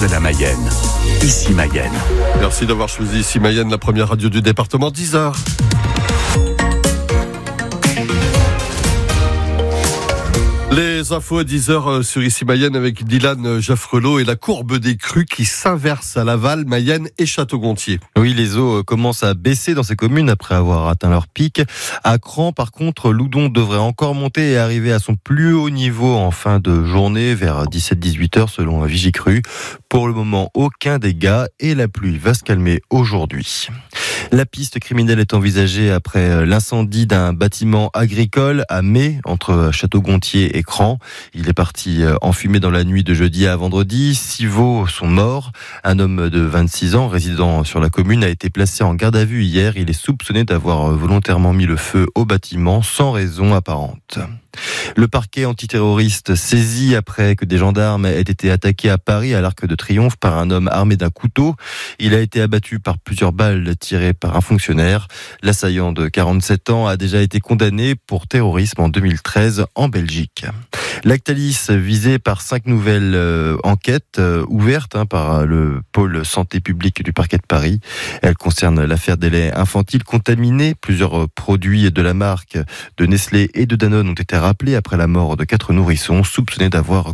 de la Mayenne. Ici Mayenne. Merci d'avoir choisi Ici Mayenne, la première radio du département, 10h. Les infos à 10h sur Ici Mayenne avec Dylan Jaffrelot et la courbe des crues qui s'inverse à Laval, Mayenne et Château-Gontier. Oui, les eaux commencent à baisser dans ces communes après avoir atteint leur pic. À Cran, par contre, l'Oudon devrait encore monter et arriver à son plus haut niveau en fin de journée vers 17-18 heures selon Vigicru. Pour le moment, aucun dégât et la pluie va se calmer aujourd'hui. La piste criminelle est envisagée après l'incendie d'un bâtiment agricole à Mai, entre Château-Gontier et Cran. Il est parti en fumée dans la nuit de jeudi à vendredi. 6 veaux sont morts. Un homme de 26 ans, résidant sur la commune, a été placé en garde à vue hier. Il est soupçonné d'avoir volontairement mis le feu au bâtiment sans raison apparente. Le parquet antiterroriste saisi après que des gendarmes aient été attaqués à Paris à l'Arc de Triomphe par un homme armé d'un couteau. Il a été abattu par plusieurs balles tirées par un fonctionnaire. L'assaillant de 47 ans a déjà été condamné pour terrorisme en 2013 en Belgique. Lactalis visé par 5 nouvelles enquêtes ouvertes par le pôle santé publique du parquet de Paris. Elles concernent l'affaire des laits infantiles contaminés. Plusieurs produits de la marque de Nestlé et de Danone ont été rappelés après la mort de 4 nourrissons soupçonnés d'avoir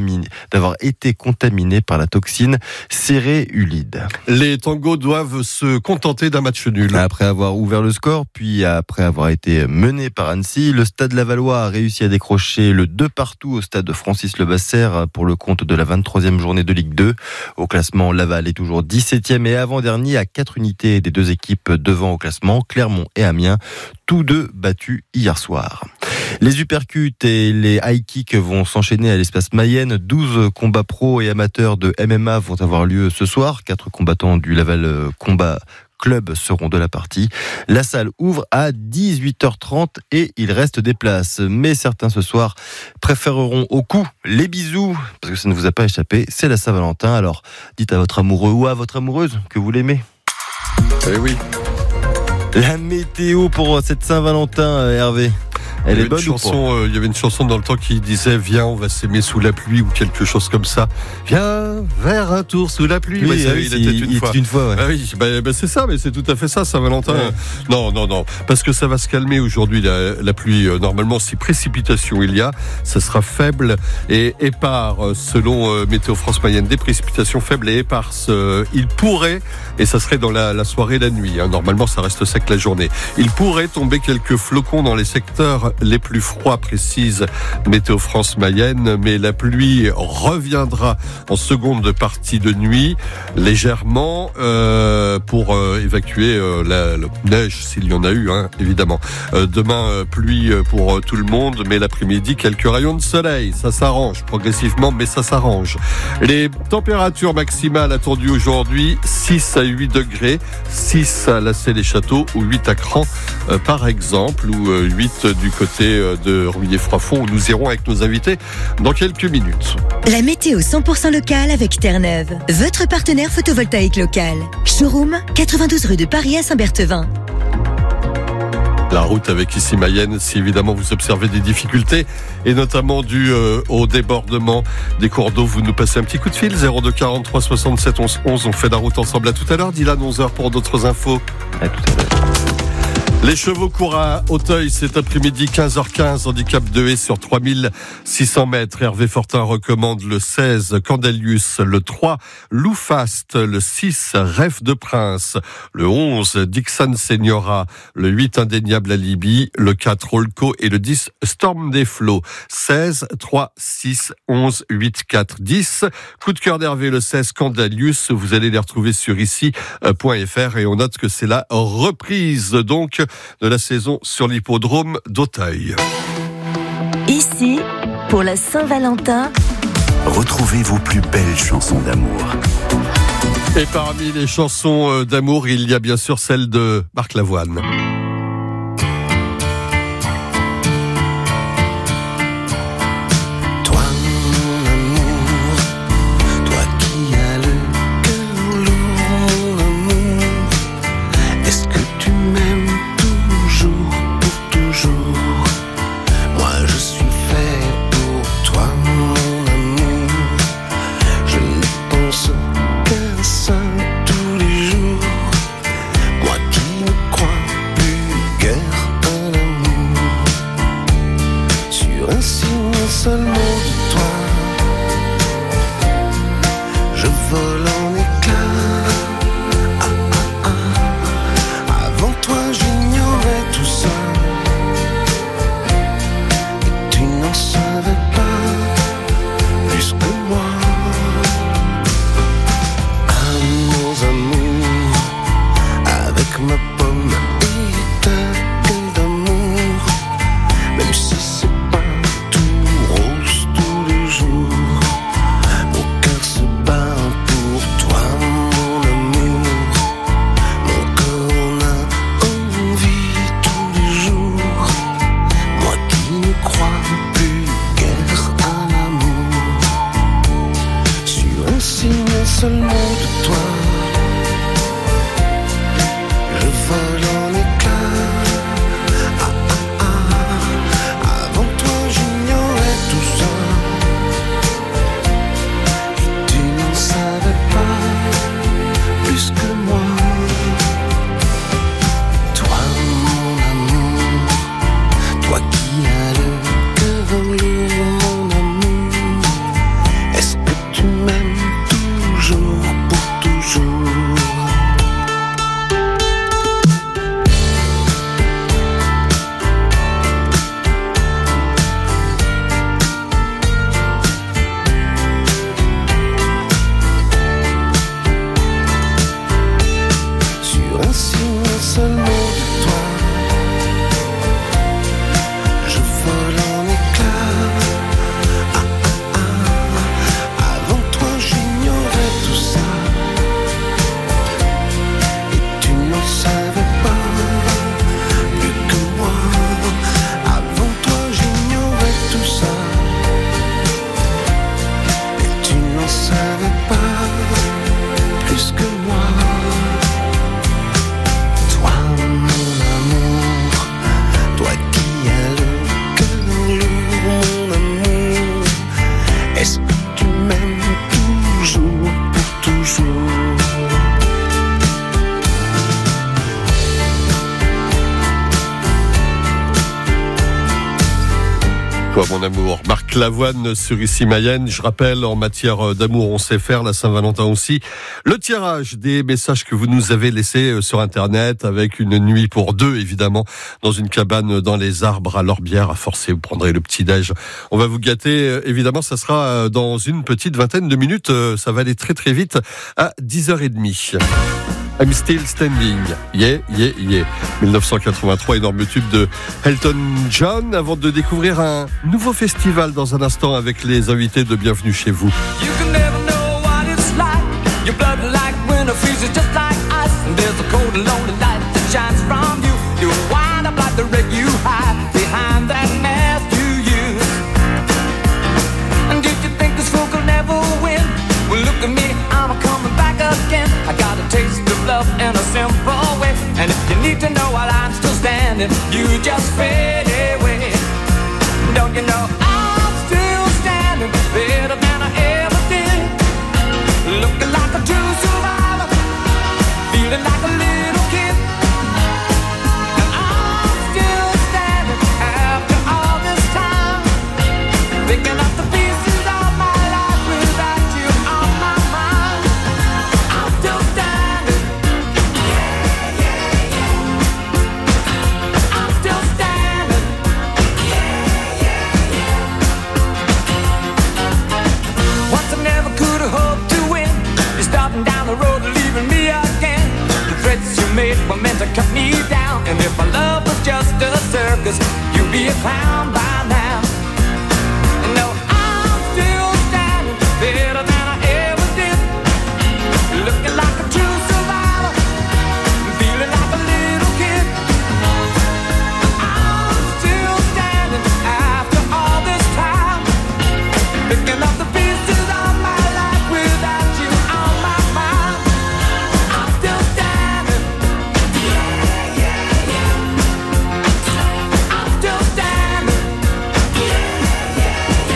été contaminés par la toxine céréulide. Les tangos doivent se contenter d'un match nul. Après avoir ouvert le score, puis après avoir été mené par Annecy, le Stade Lavallois a réussi à décrocher le 2-2 au stade Francis Levasseur pour le compte de la 23e journée de Ligue 2. Au classement, Laval est toujours 17e et avant-dernier à 4 unités des deux équipes devant au classement, Clermont et Amiens, tous deux battus hier soir. Les uppercuts et les high kicks vont s'enchaîner à l'espace Mayenne. 12 combats pro et amateurs de MMA vont avoir lieu ce soir. 4 combattants du Laval Combat Club seront de la partie. La salle ouvre à 18h30 et il reste des places. Mais certains ce soir préféreront au coup les bisous, parce que ça ne vous a pas échappé, c'est la Saint-Valentin. Alors dites à votre amoureux ou à votre amoureuse que vous l'aimez. Eh oui. La météo pour cette Saint-Valentin, Hervé. Elle est bonne il y avait une chanson dans le temps qui disait « Viens, on va s'aimer sous la pluie » ou quelque chose comme ça. « Viens vers un tour sous la pluie ». Oui, il était une fois. Ouais. Ah oui, c'est ça, mais c'est tout à fait ça, Saint-Valentin. Ouais. Non, parce que ça va se calmer aujourd'hui, la pluie. Normalement, si précipitation il y a, ça sera faible et épars. Selon Météo France Mayenne, des précipitations faibles et éparses. Il pourrait, et ça serait dans la soirée et la nuit. Normalement, ça reste sec la journée. Il pourrait tomber quelques flocons dans les secteurs les plus froids, précise Météo France Mayenne, mais la pluie reviendra en seconde partie de nuit, légèrement, pour évacuer la neige, s'il y en a eu, évidemment. Demain, pluie pour tout le monde, mais l'après-midi, quelques rayons de soleil. Ça s'arrange progressivement, mais ça s'arrange. Les températures maximales attendues aujourd'hui, 6 à 8 degrés, 6 à Lassay-les-Châteaux ou 8 à Cran, par exemple, ou 8 du côté de Rouillé-Froidfond où nous irons avec nos invités dans quelques minutes. La météo 100% locale avec Terre-Neuve, votre partenaire photovoltaïque local. Showroom, 92 rue de Paris à Saint-Berthevin. La route avec Ici Mayenne, si évidemment vous observez des difficultés et notamment dû au débordement des cours d'eau, vous nous passez un petit coup de fil 02 43 67 11 11. On fait la route ensemble. À tout à l'heure. Dylan, 11h pour d'autres infos. À tout à l'heure. Les chevaux courent à Auteuil cet après-midi 15h15, handicap de haie sur 3600 mètres. Hervé Fortin recommande le 16 Candelius, le 3 Loufast, le 6 Rêve de Prince, le 11 Dixon Seniora, le 8 Indéniable Alibi, le 4 Rolco et le 10 Storm des Flots. 16, 3, 6, 11, 8, 4, 10. Coup de cœur d'Hervé, le 16 Candelius. Vous allez les retrouver sur ici.fr et on note que c'est la reprise donc de la saison sur l'hippodrome d'Auteuil. Ici, pour la Saint-Valentin, retrouvez vos plus belles chansons d'amour. Et parmi les chansons d'amour, il y a bien sûr celle de Marc Lavoine. Je ne pense seul mot de toi. Le vol en éclats. Avant toi j'ignorais tout ça. Et tu n'en savais pas plus que moi. Toi mon amour, toi qui as le cœur lourd, mon amour. Est-ce que tu m'aimes toujours pour toujours? Sur un signe, un seul mot de toi, je vole en éclats. Avant toi j'ignorais tout ça. Et tu n'en savais pas plus que moi. Avant toi j'ignorais tout ça. Et tu n'en savais pas plus que moi. Toi mon amour, toi qui as le cœur lourd, mon amour. Est-ce que tu m'aimes toujours pour toujours? Toi, mon amour. Marc Lavoine sur Ici Mayenne. Je rappelle, en matière d'amour, on sait faire, la Saint-Valentin aussi. Le tirage des messages que vous nous avez laissés sur Internet, avec une nuit pour deux, évidemment, dans une cabane dans les arbres à l'Orbière. À forcer, vous prendrez le petit-déj. On va vous gâter. Évidemment, ça sera dans une petite vingtaine de minutes. Ça va aller très très vite à 10h30. I'm Still Standing. Yeah, yeah, yeah. 1983, énorme tube de Elton John, avant de découvrir un nouveau festival dans un instant avec les invités de Bienvenue chez vous. You can never know what it's like. Your blood like winter freezes just like ice. And there's a cold and lonely light that shines from you. You wind up like the wreck you hide behind that mask you use. And did you think this fool could never win? Well, look at me, I'm coming back again. I got a taste of love in a simple way. And if you need to know while I'm still standing, you just fade away. Don't you know I'm still standing better than I ever did? Looking like a true survivor, feeling like a little kid. And I'm still standing after all this time, picking up the pieces of my life without you on my mind. I'm still standing. Yeah, yeah, yeah. I'm still standing. Yeah, yeah, yeah. Once I never could have hoped to win. You're starting down the road, leaving me again. The threats you made were meant to cut me down. And if my love was just a circus, you'd be a clown by now. No, I'm still standing better than I ever did. Looking like a true survivor, feeling like a little kid. I'm still standing after all this time, picking up the pieces of my life without you on my mind. I'm still standing. Yeah, yeah, yeah. I'm still standing. Yeah, yeah,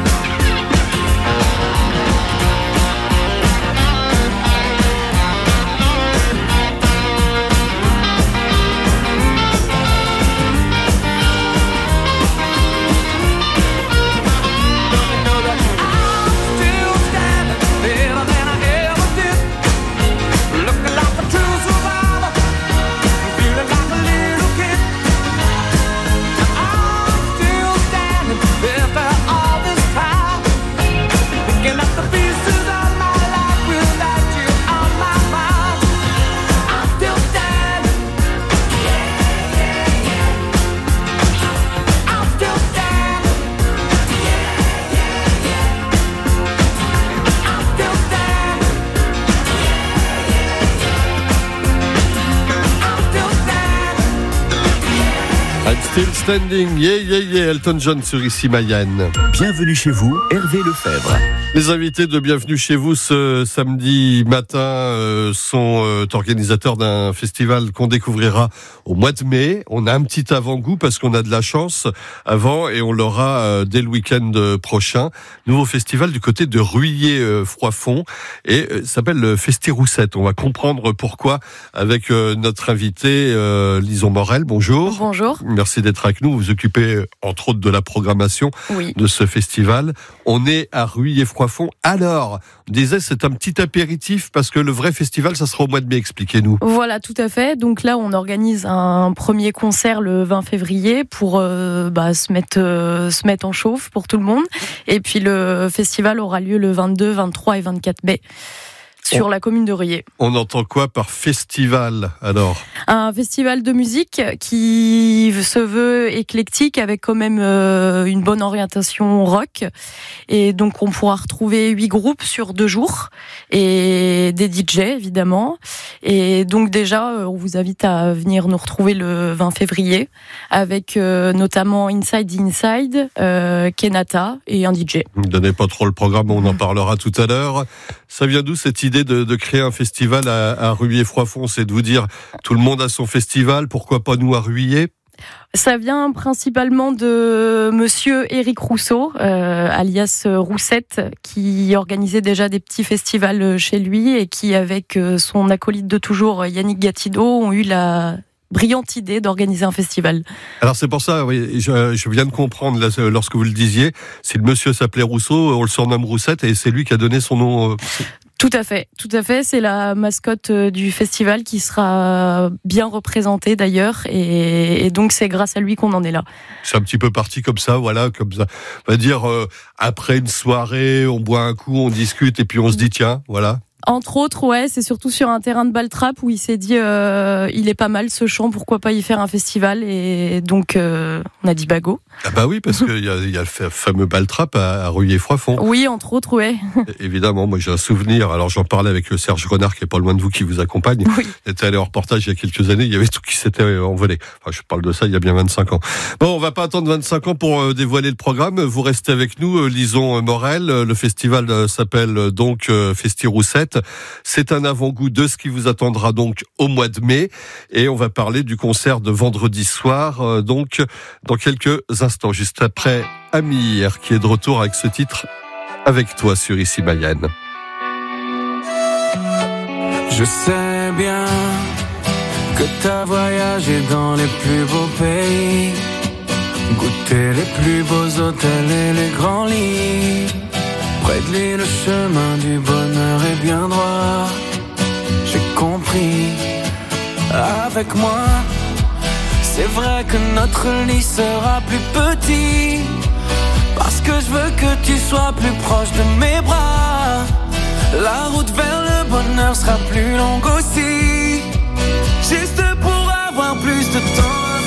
Still Standing, yeah, yeah, yeah, Elton John sur Ici Mayenne. Bienvenue chez vous, Hervé Lefebvre. Les invités de Bienvenue chez vous ce samedi matin sont organisateurs d'un festival qu'on découvrira au mois de mai. On a un petit avant-goût parce qu'on a de la chance avant et on l'aura dès le week-end prochain. Nouveau festival du côté de Ruillé-Froidfond et s'appelle le Festi-Roussette. On va comprendre pourquoi avec notre invité Lison Morel. Bonjour. Bonjour. Merci d'être avec nous. Vous vous occupez entre autres de la programmation de ce festival. On est à Ruillé-Froidfond. Alors, on disait c'est un petit apéritif parce que le vrai festival, ça sera au mois de mai. Expliquez-nous. Voilà, tout à fait. Donc là, on organise un premier concert le 20 février pour se mettre en chauffe pour tout le monde. Et puis le festival aura lieu le 22, 23 et 24 mai. Sur la commune de Ruillé. On entend quoi par festival alors ? Un festival de musique qui se veut éclectique avec quand même une bonne orientation rock. Et donc on pourra retrouver 8 groupes sur 2 jours et des DJ évidemment. Et donc déjà on vous invite à venir nous retrouver le 20 février avec notamment Inside the Inside, Kenata et un DJ. Ne donnez pas trop le programme, on en parlera tout à l'heure. Ça vient d'où cette idée de créer un festival à Ruillé-Froidfond? C'est de vous dire tout le monde a son festival, pourquoi pas nous à Ruillé? Ça vient principalement de monsieur Éric Rousseau, alias Roussette, qui organisait déjà des petits festivals chez lui et qui, avec son acolyte de toujours, Yannick Gatido, ont eu la brillante idée d'organiser un festival. Alors c'est pour ça, oui, je viens de comprendre là, lorsque vous le disiez, si le monsieur s'appelait Rousseau, on le surnomme Roussette et c'est lui qui a donné son nom. Tout à fait. C'est la mascotte du festival qui sera bien représentée d'ailleurs et donc c'est grâce à lui qu'on en est là. C'est un petit peu parti comme ça, voilà, comme ça. On va dire, après une soirée, on boit un coup, on discute et puis on se dit tiens, voilà. Entre autres, ouais, c'est surtout sur un terrain de ball-trap où il s'est dit il est pas mal ce chant, pourquoi pas y faire un festival et donc on a dit go. Ah bah oui, parce qu'il y a le fameux ball-trap à Ruillé-Froidfond. Oui, entre autres, ouais. Évidemment, moi j'ai un souvenir, alors j'en parlais avec Serge Renard qui est pas loin de vous, qui vous accompagne. Oui. Il était allé en reportage il y a quelques années, il y avait tout qui s'était envolé. Enfin, je parle de ça il y a bien 25 ans. Bon, on va pas attendre 25 ans pour dévoiler le programme, vous restez avec nous, Lison Morel. Le festival s'appelle donc Festi-Roussette. C'est un avant-goût de ce qui vous attendra donc au mois de mai et on va parler du concert de vendredi soir donc dans quelques instants, juste après Amir qui est de retour avec ce titre Avec toi sur Ici Mayenne. Je sais bien que t'as voyagé dans les plus beaux pays, goûté les plus beaux hôtels et les grands lits. Près de lui, le chemin du bonheur est bien droit. J'ai compris. Avec moi, c'est vrai que notre lit sera plus petit, parce que je veux que tu sois plus proche de mes bras. La route vers le bonheur sera plus longue aussi, juste pour avoir plus de temps.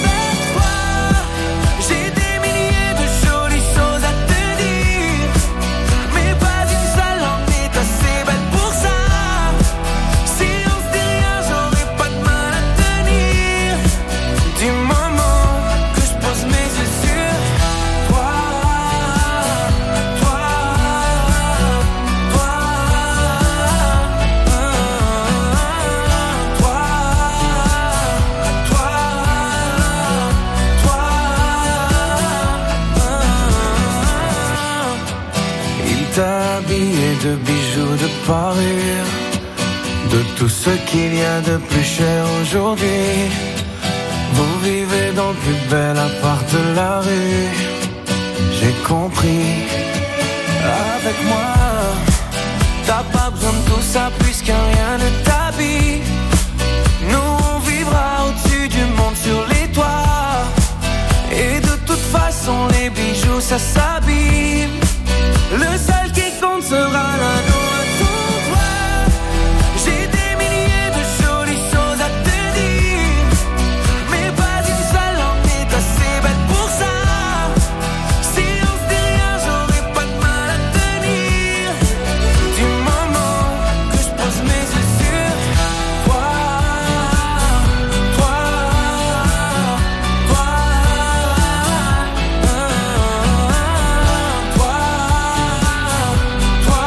De bijoux, de parures, de tout ce qu'il y a de plus cher aujourd'hui. Vous vivez dans le plus bel appart de la rue. J'ai compris. Avec moi, t'as pas besoin de tout ça puisque rien ne t'habille. Nous on vivra au-dessus du monde sur les toits. Et de toute façon les bijoux ça s'abîme. Le seul qui compte sera l'anneau à ton doigt. J'ai des milliers de jolies choses à te dire, mais pas une seule en est assez belle pour ça. Si on se dit rien, j'aurais pas de mal à tenir. Du moment que je pose mes yeux sur toi, toi, toi, toi.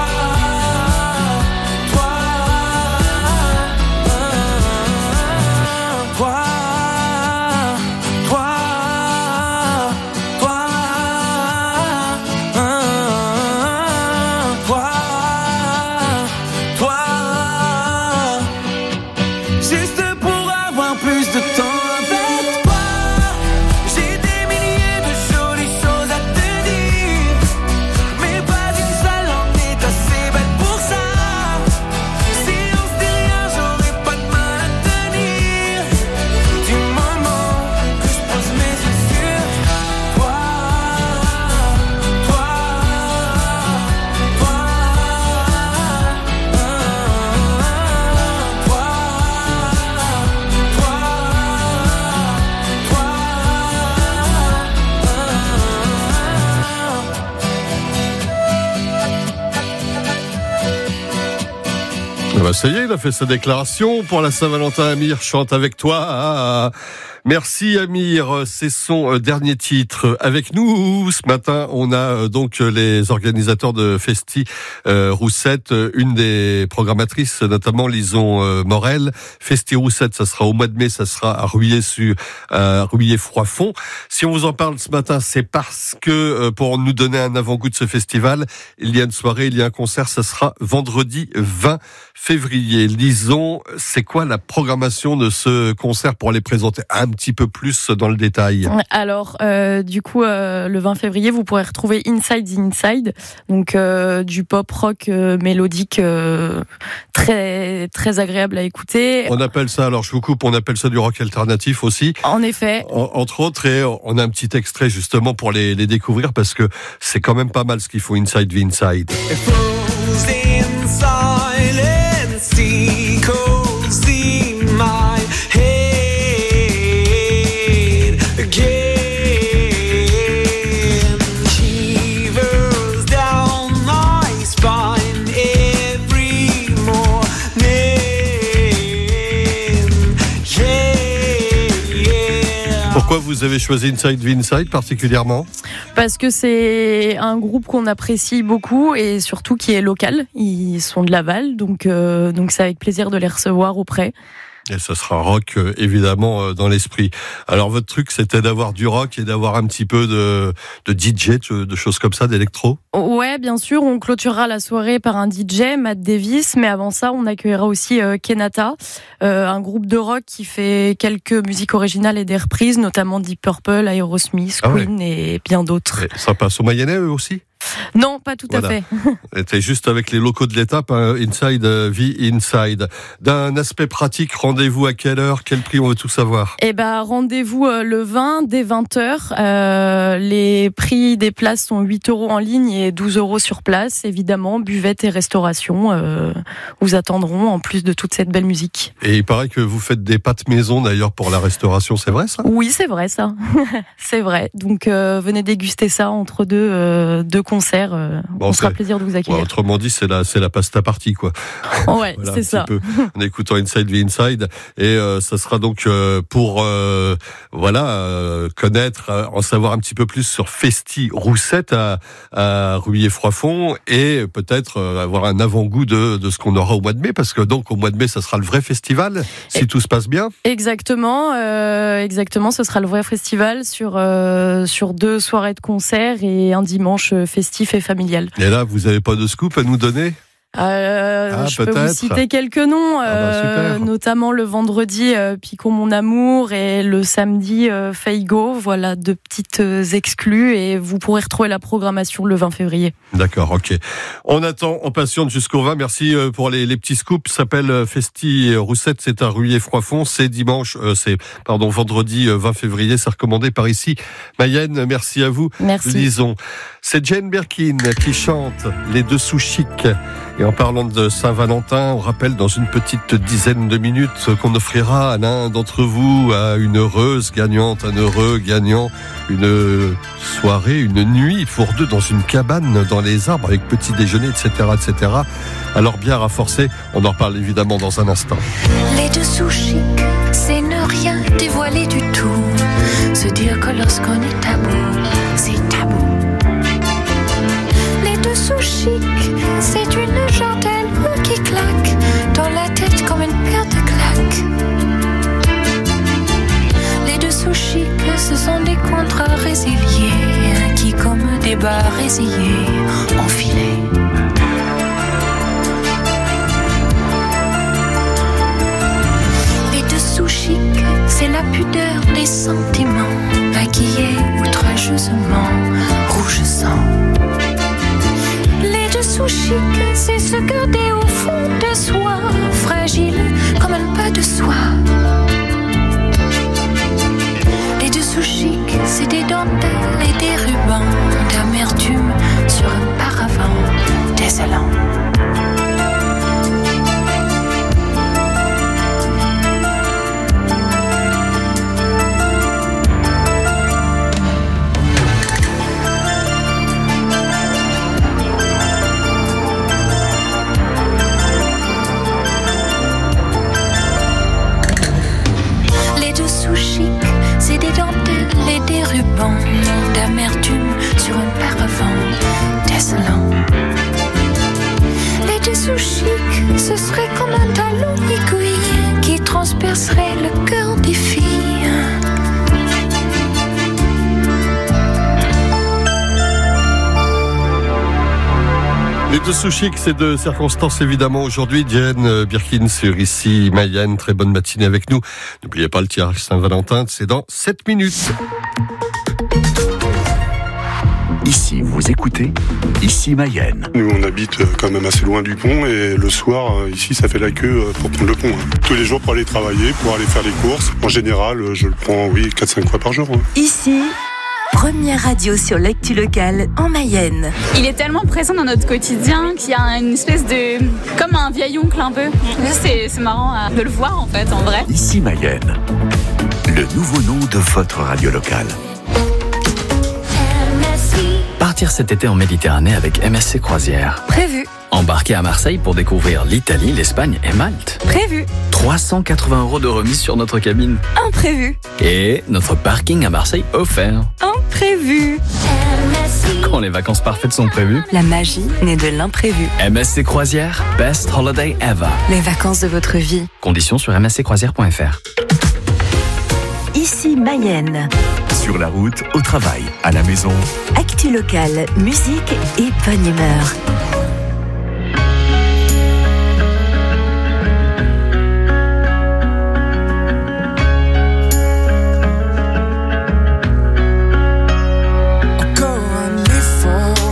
bah ça y est, il a fait sa déclaration pour la Saint-Valentin. Amir chante avec toi. Merci Amir, c'est son dernier titre avec nous. Ce matin, on a donc les organisateurs de Festi Roussette, une des programmatrices, notamment Lison Morel. Festi Roussette, ça sera au mois de mai, ça sera à Ruillé-Froidfond. Si on vous en parle ce matin, c'est parce que pour nous donner un avant-goût de ce festival, il y a une soirée, il y a un concert, ça sera vendredi 20 février. Lison, c'est quoi la programmation de ce concert pour les présenter un petit peu plus dans le détail? Alors, du coup, le 20 février, vous pourrez retrouver Inside the Inside, donc du pop rock mélodique très très agréable à écouter. On appelle ça, alors je vous coupe, on appelle ça du rock alternatif aussi. En effet. Entre autres, et on a un petit extrait justement pour les découvrir parce que c'est quand même pas mal ce qu'il faut Inside the Inside. Pourquoi vous avez choisi Inside the Inside particulièrement? Parce que c'est un groupe qu'on apprécie beaucoup et surtout qui est local. Ils sont de Laval, donc c'est avec plaisir de les recevoir auprès. Et ça sera rock, évidemment, dans l'esprit. Alors, votre truc, c'était d'avoir du rock et d'avoir un petit peu de DJ, de choses comme ça, d'électro? Ouais, bien sûr. On clôturera la soirée par un DJ, Matt Davis. Mais avant ça, on accueillera aussi Kenata, un groupe de rock qui fait quelques musiques originales et des reprises, notamment Deep Purple, Aerosmith, Queen et bien d'autres. Et ça passe au Mayennais, eux aussi? Non, pas tout à fait. C'était juste avec les locaux de l'étape, Inside the Inside. D'un aspect pratique, rendez-vous à quelle heure? Quel prix? On veut tout savoir. Rendez-vous le 20 dès 20h. Les prix des places sont 8 € en ligne et 12 € sur place. Évidemment, buvette et restauration vous attendront en plus de toute cette belle musique. Et il paraît que vous faites des pâtes maison d'ailleurs pour la restauration, c'est vrai ça? Oui, c'est vrai ça. C'est vrai. Donc venez déguster ça entre deux concerts. On sera plaisir de vous accueillir. Autrement dit, c'est la pasta party quoi. Ouais, voilà, c'est ça. En écoutant Inside the Inside, et ça sera donc pour connaître, en savoir un petit peu plus sur Festi Roussette à Ruillé-Froidfond, et peut-être avoir un avant-goût de ce qu'on aura au mois de mai, parce que donc au mois de mai, ça sera le vrai festival, si tout se passe bien. Exactement, ce sera le vrai festival sur 2 soirées de concert et un dimanche festif et familial. Et là, vous n'avez pas de scoop à nous donner? Je peux vous citer quelques noms, notamment le vendredi Picon Mon Amour et le samedi Feigo. Voilà 2 petites exclus et vous pourrez retrouver la programmation le 20 février. D'accord, ok. On attend, on patiente jusqu'au 20. Merci pour les petits scoops. Ça s'appelle Festi Roussette, c'est à Ruillé-Froidfond. C'est vendredi 20 février. C'est recommandé par ici. Mayenne, merci à vous. Merci. Lisons. C'est Jane Birkin qui chante Les Dessous Chics. Et en parlant de Saint-Valentin, on rappelle dans une petite dizaine de minutes qu'on offrira à l'un d'entre vous, à une heureuse gagnante, un heureux gagnant, une soirée, une nuit pour 2 dans une cabane dans les arbres avec petit déjeuner, etc., etc. Alors bien rafforcé, on en parle évidemment dans un instant. Les dessous chics, c'est ne rien dévoiler du tout. Se dire que lorsqu'on est tabou, c'est tabou. Les dessous chics, c'est une jartelle qui claque dans la tête comme une paire de claques. Les dessous chics, ce sont des contrats résiliés qui, comme des bas résillés, enfilés. Les dessous chics, c'est la pudeur des sentiments, maquillés outrageusement, rouge sang. Les dessous chics, c'est se garder au fond de soi, fragile comme un pas de soie. Les dessous chics, c'est des dentelles et des rubans d'amertume serait comme un talon aiguille qui transpercerait le cœur des filles. Les deux Sous-Chic, c'est de circonstances évidemment aujourd'hui. Diane Birkin sur Ici Mayenne, très bonne matinée avec nous. N'oubliez pas le tirage Saint-Valentin, c'est dans 7 minutes. Ici, vous écoutez Ici Mayenne. Nous, on habite quand même assez loin du pont et le soir, ici, ça fait la queue pour prendre le pont. Tous les jours pour aller travailler, pour aller faire les courses. En général, je le prends, 4-5 fois par jour. Ici, première radio sur l'actu locale en Mayenne. Il est tellement présent dans notre quotidien qu'il y a une espèce de... comme un vieil oncle un peu. C'est marrant de le voir en fait, en vrai. Ici Mayenne, le nouveau nom de votre radio locale. Partir cet été en Méditerranée avec MSC Croisières. Prévu. Embarquer à Marseille pour découvrir l'Italie, l'Espagne et Malte. Prévu. 380 € de remise sur notre cabine. Imprévu. Et notre parking à Marseille offert. Imprévu. Quand les vacances parfaites sont prévues, La magie naît de l'imprévu. MSC Croisières, best holiday ever. Les vacances de votre vie. Conditions sur msccroisières.fr. Ici Mayenne. Sur la route, au travail, à la maison. Actu locale, musique et bonne humeur. Encore un effort,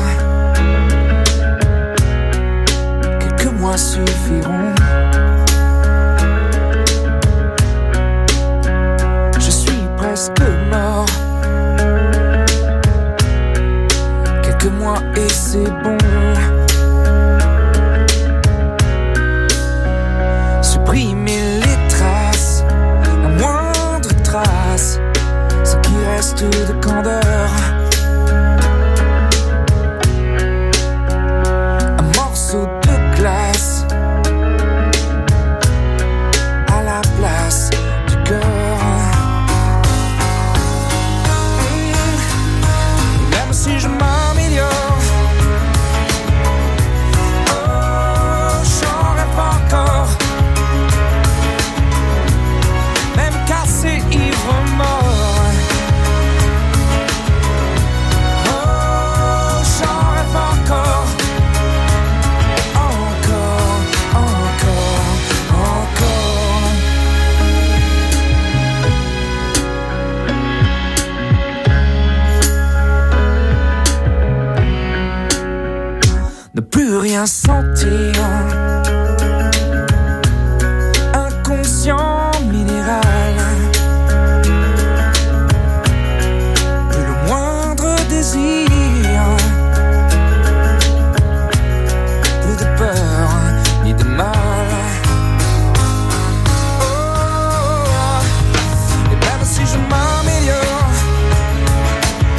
quelques mois suffiront. Je suis presque mort. Quelques mois et c'est bon. Supprimer les traces, la moindre trace, ce qui reste de candeur. Un morceau de glace à la place du cœur. Même si je m'améliore, oh, j'en rêve encore. Même cassé, ivre, mort. Oh, j'en rêve encore. Encore, encore, encore. Ne plus rien sentir, inconscient minéral, plus le moindre désir, plus de peur ni de mal. Oh, et même si je m'améliore,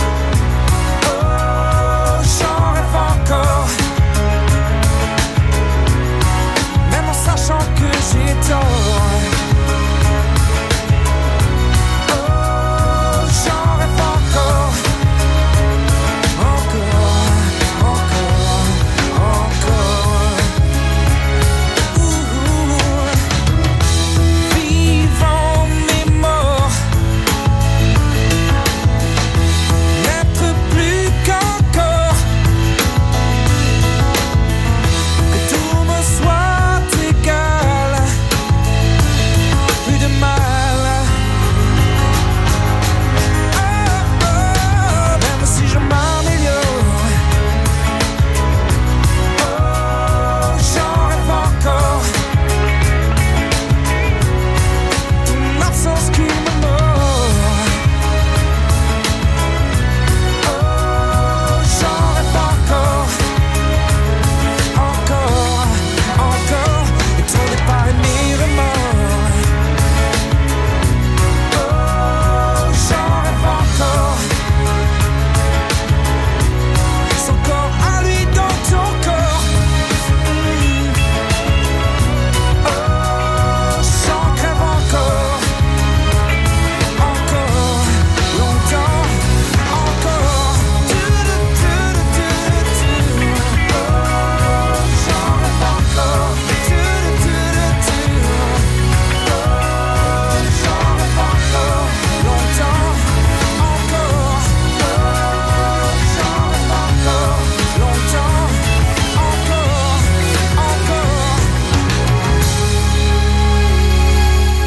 oh, j'en rêve encore.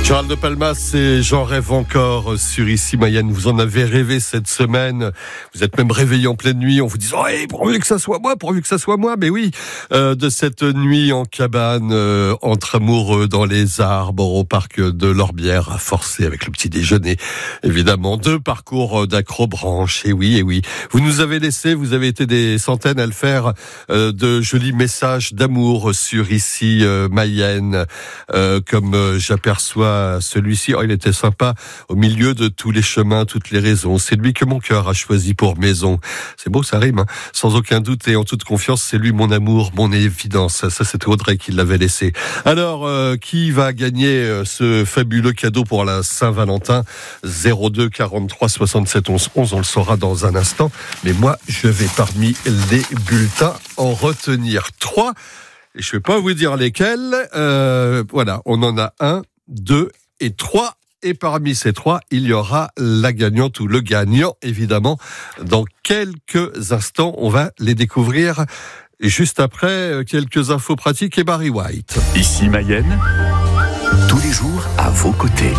Gérald de Palmas et J'en rêve encore sur Ici Mayenne. Vous en avez rêvé cette semaine. Vous êtes même réveillé en pleine nuit en vous disant hey, pourvu que ça soit moi. Mais oui, de cette nuit en cabane, entre amoureux dans les arbres, au parc de l'Orbière, à forcer avec le petit déjeuner. Évidemment, 2 parcours d'acrobranche. Et oui. Vous nous avez laissé, vous avez été des centaines à le faire, de jolis messages d'amour sur Ici Mayenne, comme j'aperçois celui-ci. Oh, il était sympa. Au milieu de tous les chemins, toutes les raisons, c'est lui que mon cœur a choisi pour maison. C'est beau, ça rime, hein. Sans aucun doute et en toute confiance, c'est lui mon amour, mon évidence. Ça, c'était Audrey qui l'avait laissé. Alors, qui va gagner ce fabuleux cadeau pour la Saint-Valentin? 02 43 67 11 11, on le saura dans un instant. Mais moi, je vais parmi les bulletins en retenir 3. Et je vais pas vous dire lesquels. Voilà, on en a 1, 2 et 3. Et parmi ces 3, il y aura la gagnante ou le gagnant, évidemment. Dans quelques instants, on va les découvrir. Et juste après, quelques infos pratiques et Barry White. Ici Mayenne, tous les jours à vos côtés.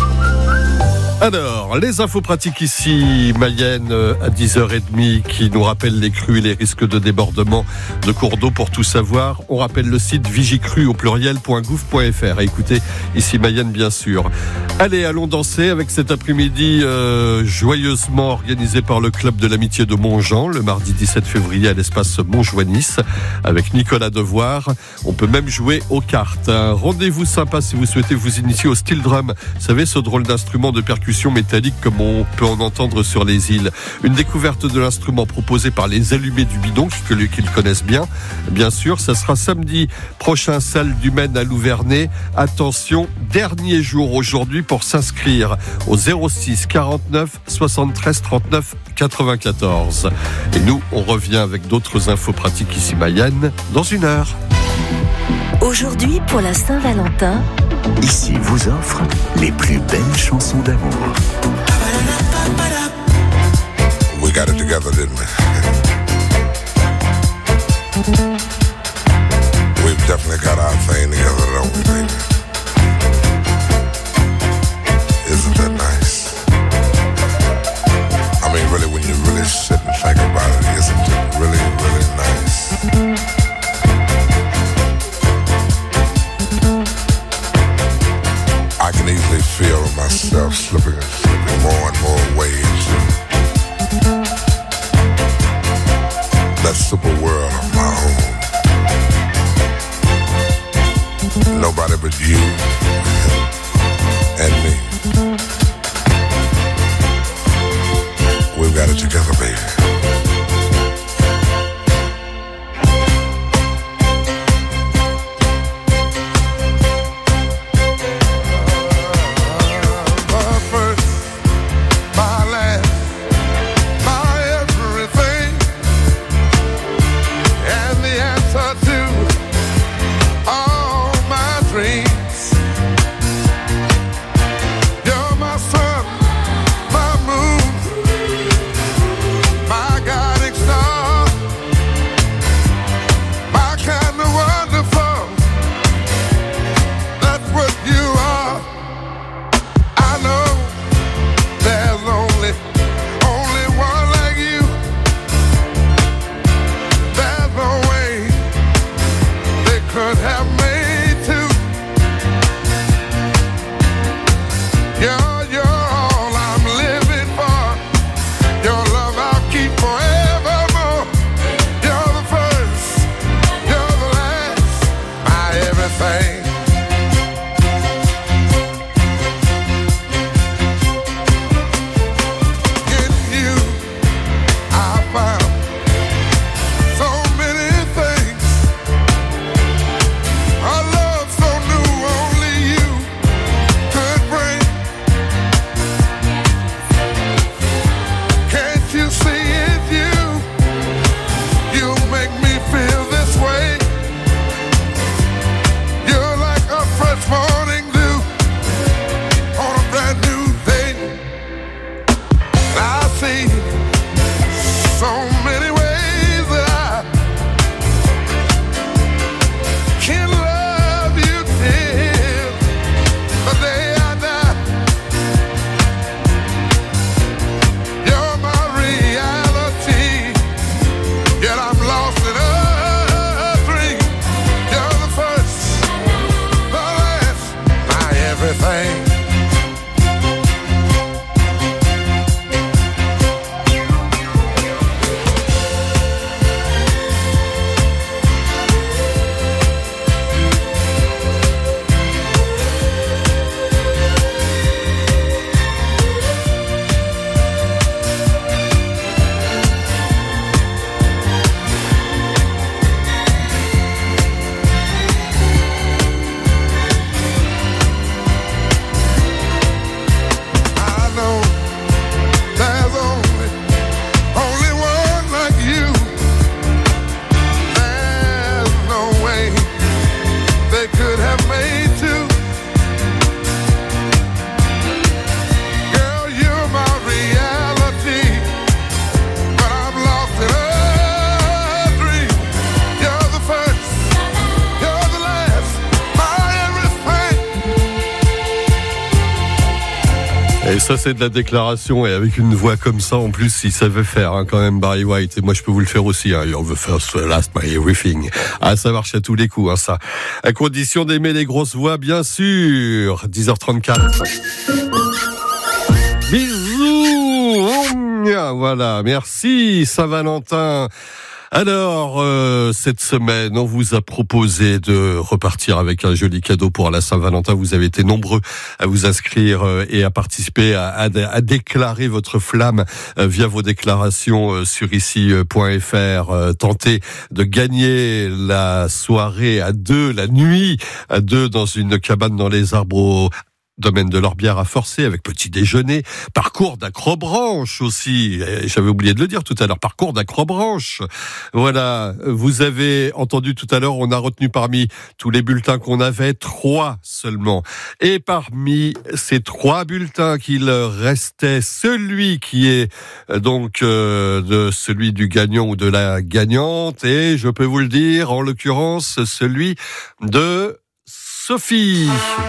Alors, les infos pratiques ici, Mayenne, à 10h30, qui nous rappellent les crues et les risques de débordement de cours d'eau. Pour tout savoir, on rappelle le site vigicru au pluriel.gouv.fr. Écoutez, ici Mayenne, bien sûr. Allez, allons danser avec cet après-midi joyeusement organisé par le Club de l'Amitié de Montjean, le mardi 17 février à l'espace Montjoie-Nice, avec Nicolas Devoir. On peut même jouer aux cartes. Un rendez-vous sympa si vous souhaitez vous initier au steel drum. Vous savez, ce drôle d'instrument de percussion métallique comme on peut en entendre sur les îles. Une découverte de l'instrument proposé par les Allumés du Bidon, qu'ils connaissent bien. Bien sûr, ça sera samedi prochain, salle du Maine à Louvernay. Attention, dernier jour aujourd'hui pour s'inscrire au 06 49 73 39 94. Et nous, on revient avec d'autres infos pratiques ici Mayenne dans 1 heure. Aujourd'hui, pour la Saint-Valentin, Ici vous offre les plus belles chansons d'amour. We got it together, didn't we? We've definitely got our thing together, don't we, baby? Isn't that nice? I mean, really, when you really sit and think about it, isn't it really, really nice? I can easily feel myself slipping more and more ways in that super world of my own. Nobody but you and me. We've got it together, baby. My everything. Et ça, c'est de la déclaration. Et avec une voix comme ça, en plus, il savait faire quand même Barry White. Et moi, je peux vous le faire aussi. You're the first, the last, my everything. Ça marche à tous les coups, ça. À condition d'aimer les grosses voix, bien sûr. 10h34. Bisous. Voilà, merci Saint-Valentin. Alors, cette semaine, on vous a proposé de repartir avec un joli cadeau pour la Saint-Valentin. Vous avez été nombreux à vous inscrire et à participer, à déclarer votre flamme via vos déclarations sur ici.fr. Tentez de gagner la soirée à deux, la nuit à deux dans une cabane dans les arbres au domaine de l'Orbière à Forcé avec petit déjeuner, parcours d'acrobranche aussi, j'avais oublié de le dire tout à l'heure, parcours d'acrobranche. Voilà, vous avez entendu tout à l'heure, on a retenu parmi tous les bulletins qu'on avait 3 seulement. Et parmi ces 3 bulletins qu'il restait, celui qui est donc de celui du gagnant ou de la gagnante, et je peux vous le dire, en l'occurrence, celui de Sophie.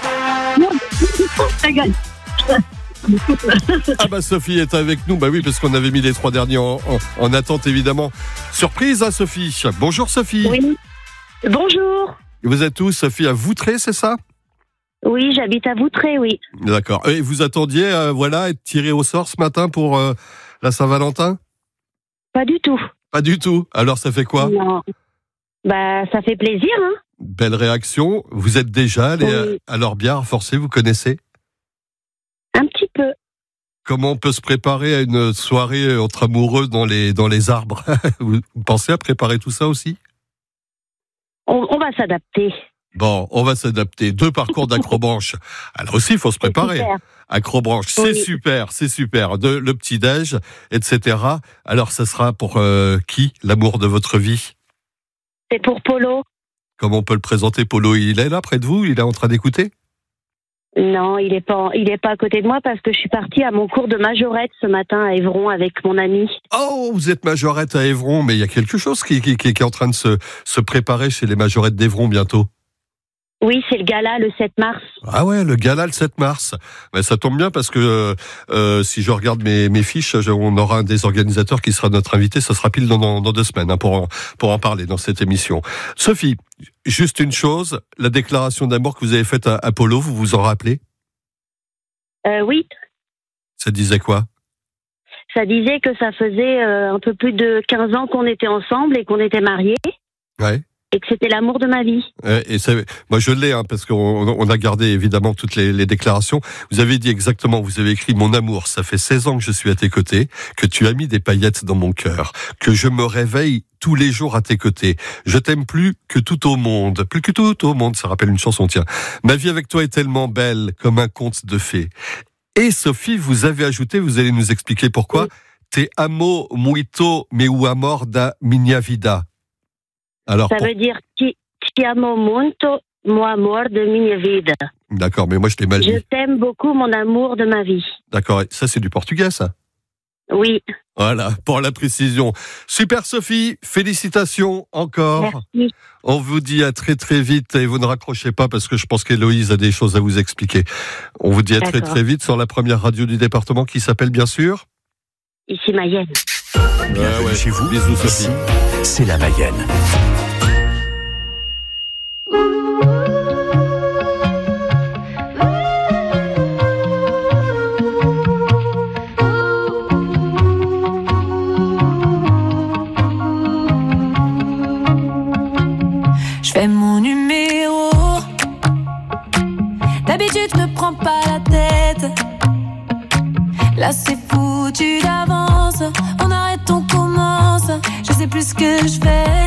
Ah bah Sophie est avec nous, bah oui, parce qu'on avait mis les 3 derniers en attente évidemment. Surprise Sophie. Bonjour Sophie. Oui. Bonjour. Vous êtes où Sophie, à Voutré, c'est ça? Oui, j'habite à Voutré, oui. D'accord. Et vous attendiez être tiré au sort ce matin pour la Saint-Valentin? Pas du tout. Pas du tout. Alors ça fait quoi? Non. Bah ça fait plaisir, hein. Belle réaction. Vous êtes déjà allé à l'Orbière à Forcé, vous connaissez? Un petit peu. Comment on peut se préparer à une soirée entre amoureux dans les arbres? Vous pensez à préparer tout ça aussi? On va s'adapter. Bon, on va s'adapter. 2 parcours d'acrobranche. Alors aussi, il faut se préparer. Acrobranche, c'est super. Le petit-déj, etc. Alors, ça sera pour qui, l'amour de votre vie? C'est pour Polo. Comment on peut le présenter, Polo? Il est là, près de vous? Il est en train d'écouter? Non, il est pas à côté de moi parce que je suis partie à mon cours de majorette ce matin à Évron avec mon ami. Oh, vous êtes majorette à Évron, mais il y a quelque chose qui est en train de se préparer chez les majorettes d'Évron bientôt. Oui, c'est le gala le 7 mars. Ah ouais, le gala le 7 mars. Mais ça tombe bien parce que si je regarde mes fiches, on aura un des organisateurs qui sera notre invité. Ça sera pile dans 2 semaines pour en parler dans cette émission. Sophie, juste une chose, la déclaration d'amour que vous avez faite à Polo, vous vous en rappelez? Oui. Ça disait quoi? Ça disait que ça faisait un peu plus de 15 ans qu'on était ensemble et qu'on était mariés. Ouais. Et que c'était l'amour de ma vie. Et moi je l'ai, parce qu'on a gardé évidemment toutes les déclarations. Vous avez dit exactement, vous avez écrit: mon amour, ça fait 16 ans que je suis à tes côtés, que tu as mis des paillettes dans mon cœur, que je me réveille tous les jours à tes côtés. Je t'aime plus que tout au monde, ça rappelle une chanson, tiens. Ma vie avec toi est tellement belle, comme un conte de fées. Et Sophie, vous avez ajouté, vous allez nous expliquer pourquoi, Te amo muito meu amor da minha vida. Alors, ça veut dire ti amo muito meu amor de minha vida. D'accord, mais moi je t'ai mal dit. Je t'aime beaucoup, mon amour de ma vie. D'accord, ça c'est du portugais, ça? Oui. Voilà, pour la précision. Super Sophie, félicitations encore. Merci. On vous dit à très très vite et vous ne raccrochez pas parce que je pense qu'Héloïse a des choses à vous expliquer. On vous dit à très très vite sur la première radio du département qui s'appelle bien sûr Ici Mayenne. Bienvenue chez vous. Bisous Sophie. C'est la Mayenne. d'habitude, me prends pas la tête. Là, c'est foutu d'avance. On arrête, on commence. Je sais plus ce que je fais.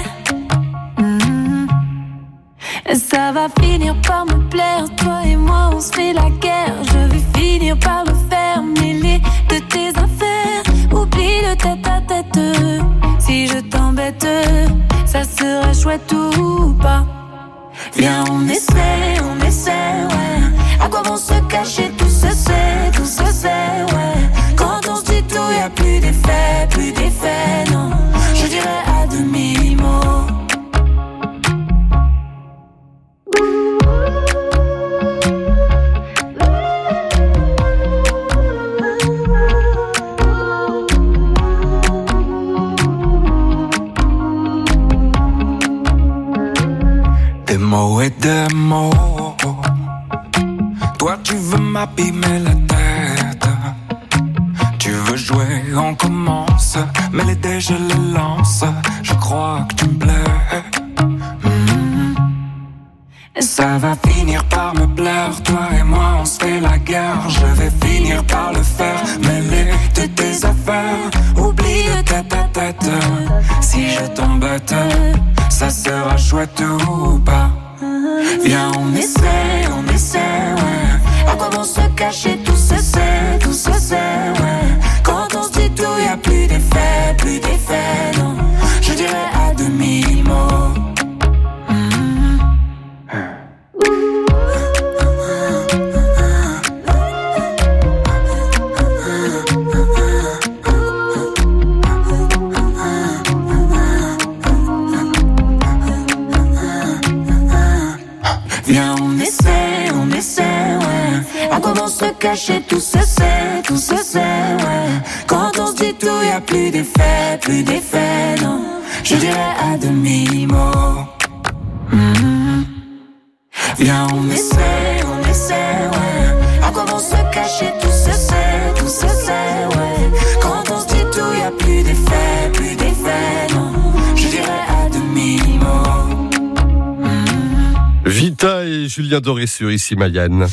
Ça va finir par me plaire. Toi et moi, on se fait la guerre. Je vais finir par me faire mêler de tes affaires. Oublie le tête-à-tête. Si je t'embête, ça sera chouette ou pas. Viens, on essaie, ouais. À quoi vont se cacher, tout se sait, ouais. Quand on se dit tout, y'a plus d'effet, non. Je dirais à demi-mot. Des mots et des mots. Toi tu veux m'abîmer la tête. Tu veux jouer, on commence. Mais les dés je les lance. Je crois que tu me plais. Ça va finir par me plaire. Toi et moi on se fait la guerre. Je vais finir par le faire. Mêler de tes affaires. Oublie le tête-à-tête. Si je t'embête, ça sera chouette ou pas. Viens, on essaie, ouais. À quoi vont se cacher, tout se sait, ouais. Quand on se dit tout, y'a plus d'effet, non. Je dirais à demi-mot. Viens, on essaie, ouais. À quoi vont se cacher, tout se sait, ouais. Quand on se dit tout, y'a plus d'effet, non. Je dirais à demi-mot. Viens, on essaie, ouais. À quoi vont se cacher, tout se sait, ouais. Quand on se dit tout, y'a plus d'effet, non. Je dirais à demi-mot. Vita et Julien Doré sur Ici Mayenne.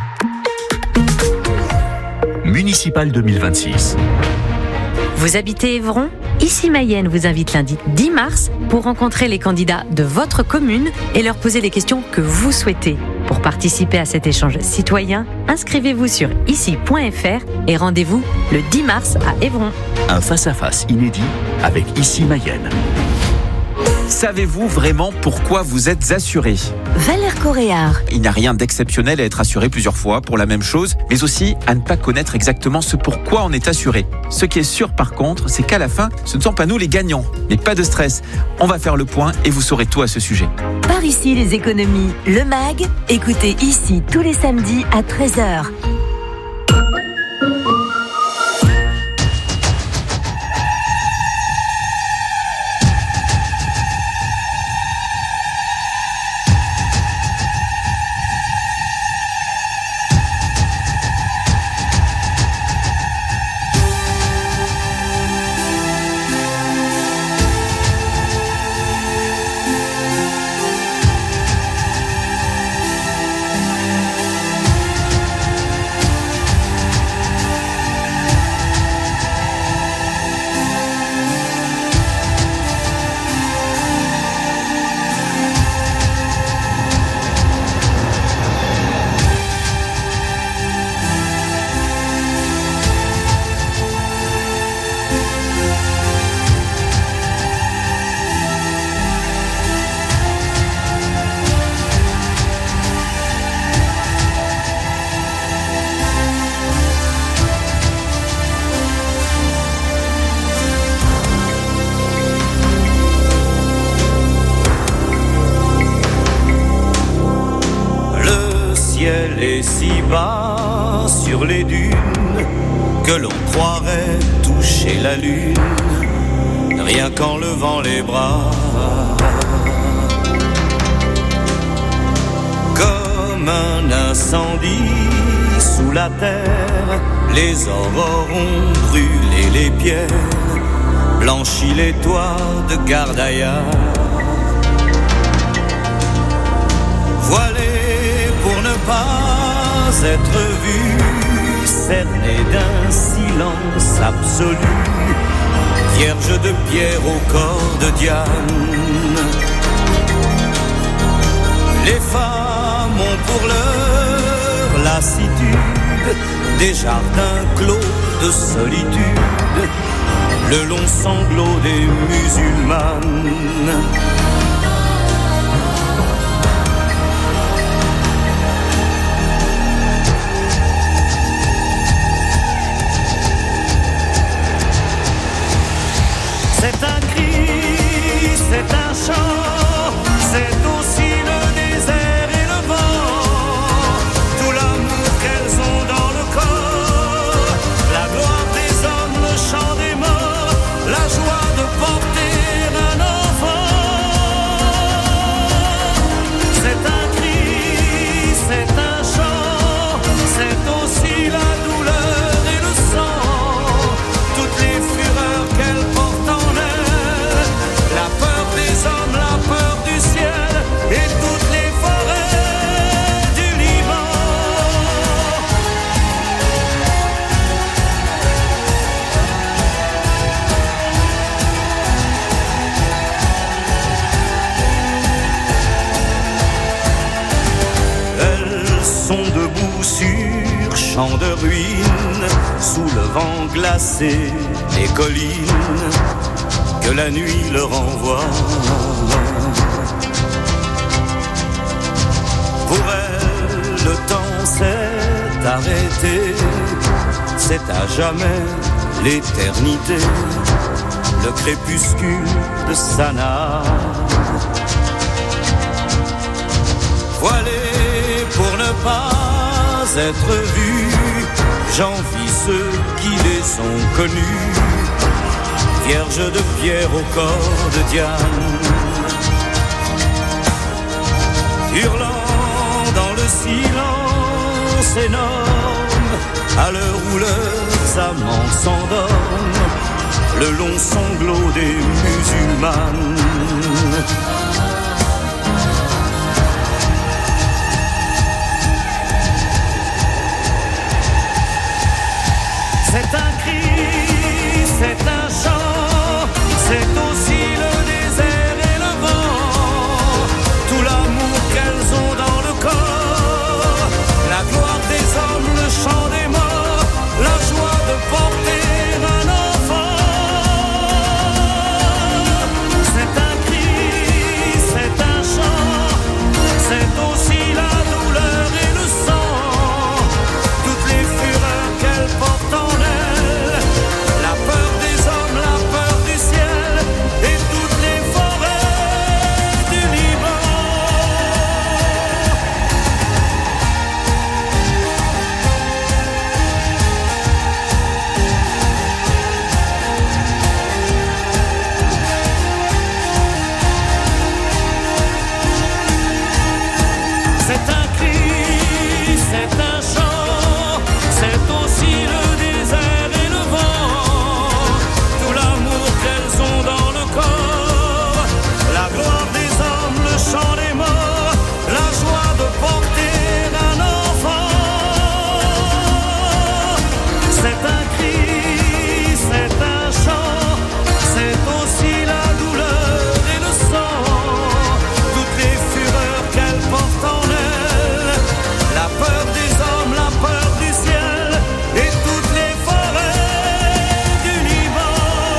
Municipal 2026. Vous habitez Évron ? Ici Mayenne vous invite lundi 10 mars pour rencontrer les candidats de votre commune et leur poser les questions que vous souhaitez. Pour participer à cet échange citoyen, inscrivez-vous sur ici.fr et rendez-vous le 10 mars à Évron. Un face-à-face inédit avec Ici Mayenne. Savez-vous vraiment pourquoi vous êtes assuré ? Valère Coréard. Il n'y a rien d'exceptionnel à être assuré plusieurs fois pour la même chose, mais aussi à ne pas connaître exactement ce pourquoi on est assuré. Ce qui est sûr par contre, c'est qu'à la fin, ce ne sont pas nous les gagnants. Mais pas de stress, on va faire le point et vous saurez tout à ce sujet. Par ici les économies, le MAG, écoutez ici tous les samedis à 13h. Et si bas sur les dunes que l'on croirait toucher la lune, rien qu'en levant les bras. Comme un incendie sous la terre, les aurores ont brûlé les pierres, blanchi les toits de Gardaïa. Voilé pour ne pas être vu, cerné d'un silence absolu, vierge de pierre au corps de Diane. Les femmes ont pour leur lassitude des jardins clos de solitude, le long sanglot des musulmanes. C'est un cri, c'est un chant, c'est aussi le désert et le vent, tout l'amour qu'elles ont dans le corps, la gloire des hommes, le chant des morts, la joie de porter un enfant. C'est un cri, c'est un chant, c'est aussi la douleur et le sang, toutes les fureurs qu'elles portent. La peur des hommes, la peur du ciel et toutes les forêts du Liban. Elles sont debout sur champs de ruines, sous le vent glacé des collines que la nuit leur envoie. Pour elle, le temps s'est arrêté, c'est à jamais l'éternité, le crépuscule de Sanaa. Voilés pour ne pas être vus, j'envie ceux qui les ont connus, vierge de pierre au corps de Diane, hurlant dans le silence énorme, à l'heure où leurs amants s'endorment, le long sanglot des musulmanes. C'est un cri, c'est un chant, c'est aussi le désert et le vent, tout l'amour qu'elles ont dans le corps, la gloire des hommes, le chant des morts, la joie de porter un enfant. C'est un cri, c'est un chant, c'est aussi la douleur et le sang, toutes les fureurs qu'elles portent en elles, la peur des hommes, la peur du ciel et toutes les forêts du Liban. C'est un cri, c'est un chant, c'est aussi le désert et le vent, tout l'amour qu'elles ont dans le corps, la gloire des hommes, le chant des morts, la joie de porter un enfant. C'est un cri, c'est un chant, c'est aussi la douleur et le sang, toutes les fureurs qu'elles portent en elles, la peur des hommes, la peur du ciel et toutes les forêts du Liban.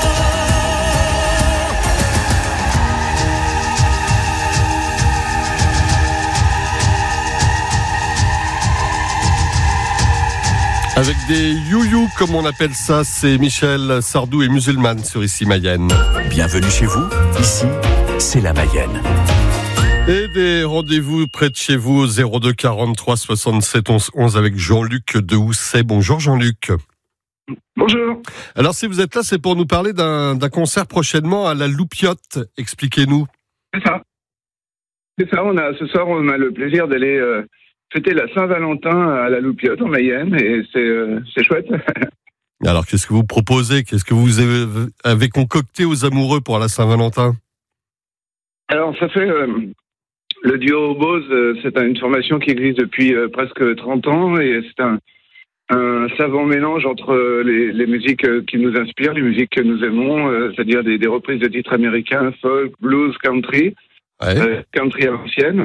Avec des you-you, comme on appelle ça, c'est Michel Sardou et Musulmane sur Ici Mayenne. Bienvenue chez vous, ici, c'est la Mayenne. Et des rendez-vous près de chez vous au 02 43 67 11 11 avec Jean-Luc de Housset. Bonjour Jean-Luc. Bonjour. Alors si vous êtes là, c'est pour nous parler d'un concert prochainement à la Loupiote. Expliquez-nous. C'est ça. Ce soir, on a le plaisir d'aller fêter la Saint-Valentin à la Loupiote en Mayenne et c'est chouette. Alors qu'est-ce que vous proposez? Qu'est-ce que vous avez concocté aux amoureux pour la Saint-Valentin? Alors ça fait Le duo Bose, c'est une formation qui existe depuis presque 30 ans et c'est un savant mélange entre les musiques qui nous inspirent, les musiques que nous aimons, c'est-à-dire des reprises de titres américains, folk, blues, country, country à l'ancienne.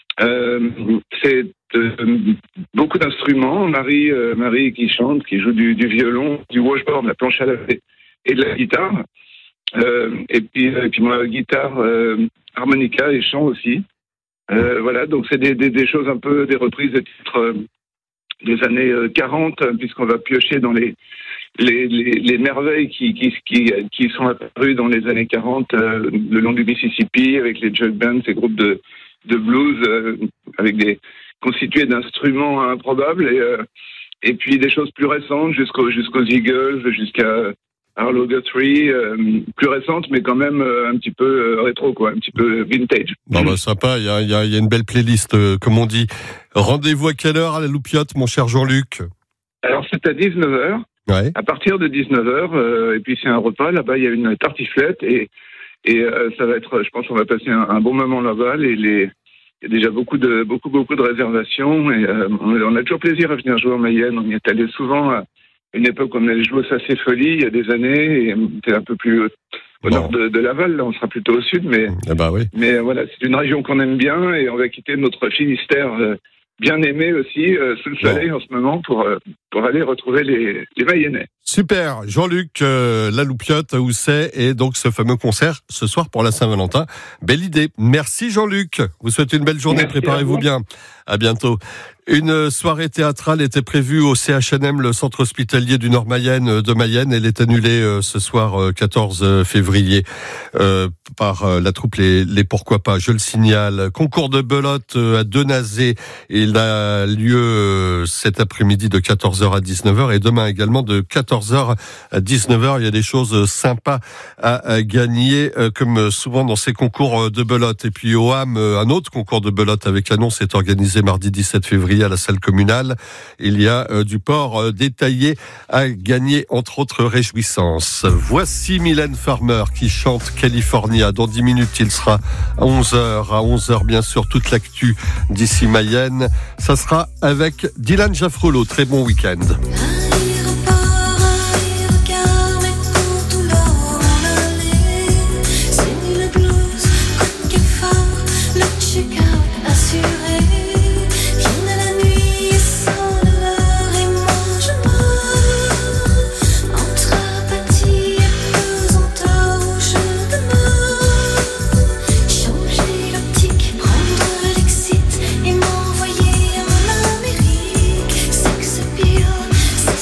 C'est beaucoup d'instruments. Marie qui chante, qui joue du violon, du washboard, la planche à laver et de la guitare. Et puis moi, guitare, harmonica et chant aussi. Voilà, donc c'est des choses un peu, des reprises de titres des années 40, puisqu'on va piocher dans les merveilles qui sont apparues dans les années 40 le long du Mississippi, avec les jug bands, ces groupes de blues avec constitués d'instruments improbables, et puis des choses plus récentes jusqu'aux Eagles, jusqu'à Arlo Guthrie, plus récente, mais quand même un petit peu rétro, quoi, un petit peu vintage. Bon, sympa, il y a une belle playlist, comme on dit. Rendez-vous à quelle heure à la Loupiote, mon cher Jean-Luc? Alors, c'est à 19h. Ouais. À partir de 19h, et puis c'est un repas, là-bas, il y a une tartiflette, et ça va être, je pense qu'on va passer un bon moment là-bas, il y a déjà beaucoup de réservations, et on a toujours plaisir à venir jouer en Mayenne. On y est allé souvent à une époque où on allait jouer au Sacé Folie il y a des années, et c'était un peu plus au nord de Laval, là on sera plutôt au sud, mais voilà, c'est une région qu'on aime bien, et on va quitter notre Finistère bien aimé aussi, sous le soleil en ce moment, pour aller retrouver les Mayennais. Super, Jean-Luc, la Loupiote à Housset, et donc ce fameux concert ce soir pour la Saint-Valentin. Belle idée. Merci Jean-Luc. Vous souhaitez une belle journée. Merci, préparez-vous bien. À bientôt. Une soirée théâtrale était prévue au CHNM, le centre hospitalier du Nord-Mayenne de Mayenne. Elle est annulée ce soir 14 février par la troupe les Pourquoi pas. Je le signale. Concours de belote à Denazé. Il a lieu cet après-midi de 14h à 19h et demain également de 14h à 19h. Il y a des choses sympas à gagner, comme souvent dans ces concours de belote. Et puis au Ham, un autre concours de belote avec l'annonce est organisé mardi 17 février à la salle communale. Il y a du porc détaillé à gagner, entre autres réjouissances. Voici Mylène Farmer qui chante California. Dans 10 minutes, il sera à 11h. À 11h, bien sûr, toute l'actu d'ici Mayenne. Ça sera avec Dylan Jaffrelot. Très bon week-end. Sex appeal,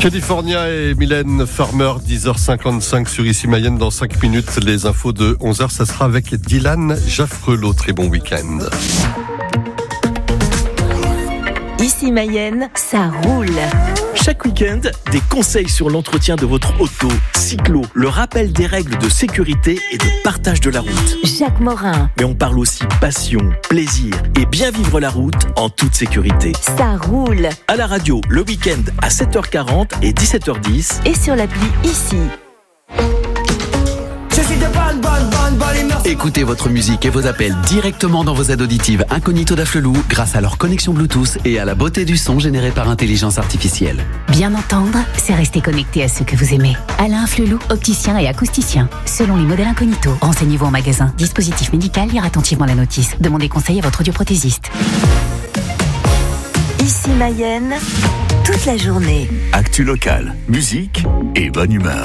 California et Mylène Farmer, 10h55 sur Ici Mayenne. Dans 5 minutes, les infos de 11h, ça sera avec Dylan Jaffrelot. Très bon week-end. Ici Mayenne, ça roule. Chaque week-end, des conseils sur l'entretien de votre auto, cyclo, le rappel des règles de sécurité et de partage de la route. Jacques Morin. Mais on parle aussi passion, plaisir et bien vivre la route en toute sécurité. Ça roule. À la radio, le week-end à 7h40 et 17h10. Et sur l'appli Ici. Écoutez votre musique et vos appels directement dans vos aides auditives Incognito d'Afflelou grâce à leur connexion Bluetooth et à la beauté du son généré par intelligence artificielle. Bien entendre, c'est rester connecté à ce que vous aimez. Alain Afflelou, opticien et acousticien. Selon les modèles Incognito, renseignez-vous en magasin. Dispositif médical, lire attentivement la notice. Demandez conseil à votre audioprothésiste. Ici Mayenne, toute la journée. Actu locale, musique et bonne humeur.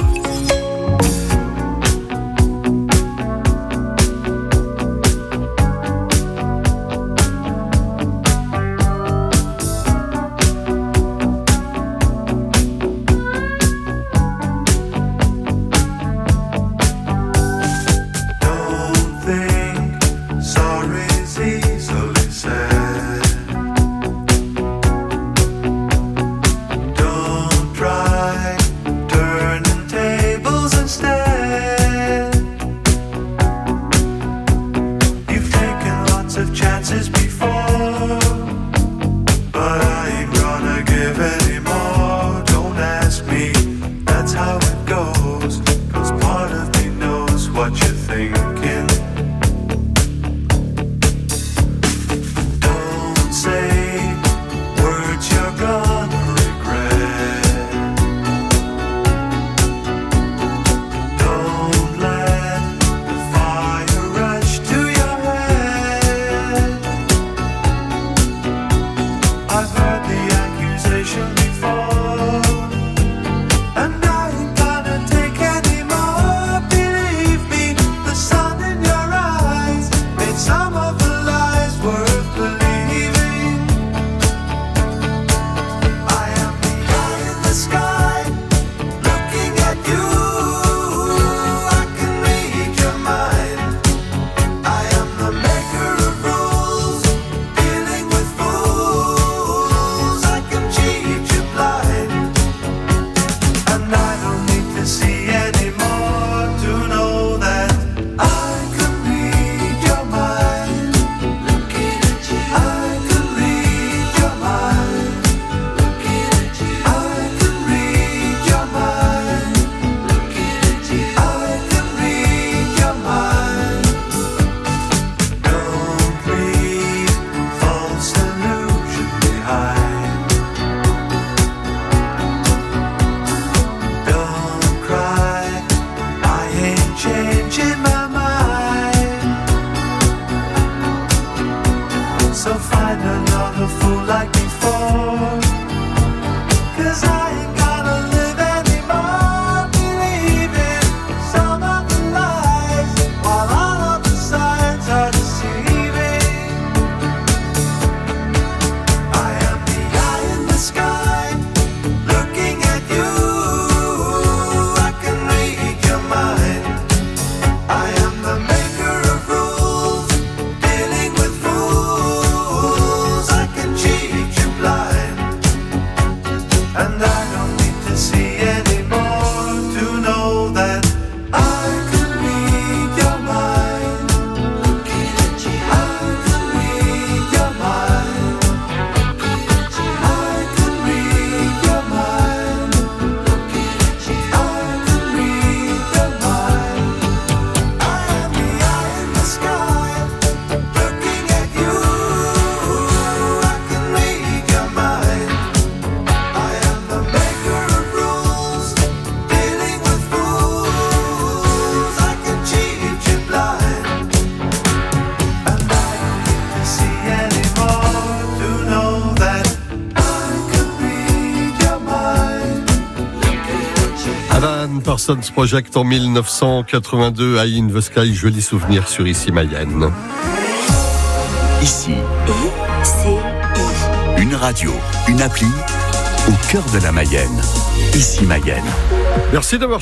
Parsons Project en 1982, High in the Sky, joli souvenir sur Ici Mayenne. Ici, ICI. Une radio, une appli, au cœur de la Mayenne. Ici Mayenne. Merci d'avoir